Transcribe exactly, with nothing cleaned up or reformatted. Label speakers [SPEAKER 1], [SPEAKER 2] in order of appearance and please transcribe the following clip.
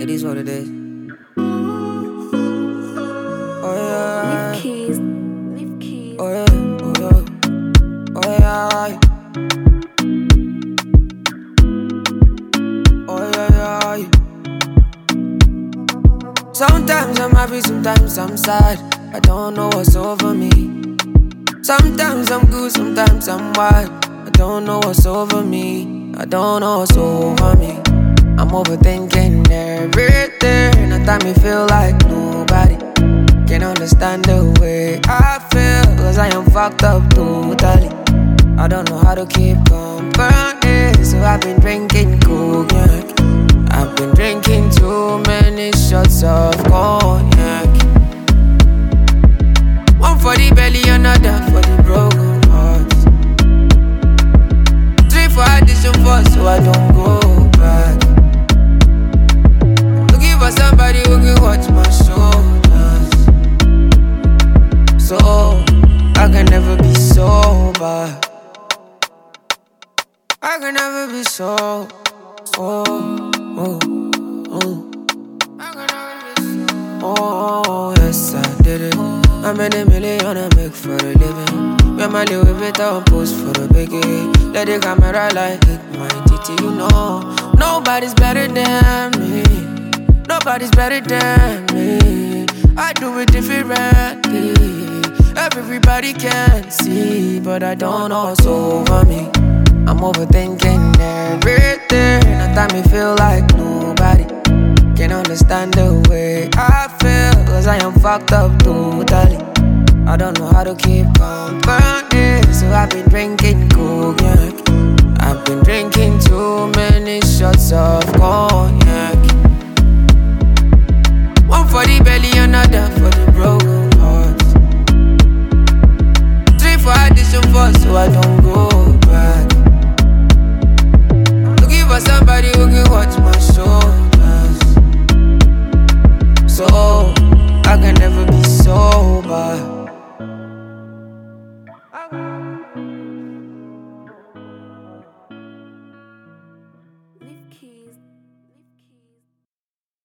[SPEAKER 1] It is what it is. Oh yeah.
[SPEAKER 2] Leave keys. Leave keys.
[SPEAKER 1] Oh yeah. Oh yeah. Oh yeah. Oh yeah, yeah. Sometimes I'm happy, sometimes I'm sad. I don't know what's over me. Sometimes I'm good, sometimes I'm wild. I don't know what's over me. I don't know what's over me. I'm overthinking everything. At time me feel like nobody can understand the way I feel, cause I am fucked up totally. I don't know how to keep company, so I've been drinking cognac. I've been drinking too many shots of cognac. One for the belly, another for the broken hearts. Three for addition, four so I don't go back. Looking for somebody who can watch my shoulders, so I can never be sober. I can never be so, oh, oh, oh. I can never be so. Oh, yes I did it. I made a million I make for a living. When my little bit on post for the biggie. Let the camera like hit my titty, you know. Nobody's better than me. Nobody's better than me. I do it differently. Everybody can see, but I don't know what's over me. I'm overthinking everything. At time me feel like nobody can understand the way I feel, cause I am fucked up totally. I don't know how to keep company, so I've been drinking cognac. I've been drinking too many shots of cognac.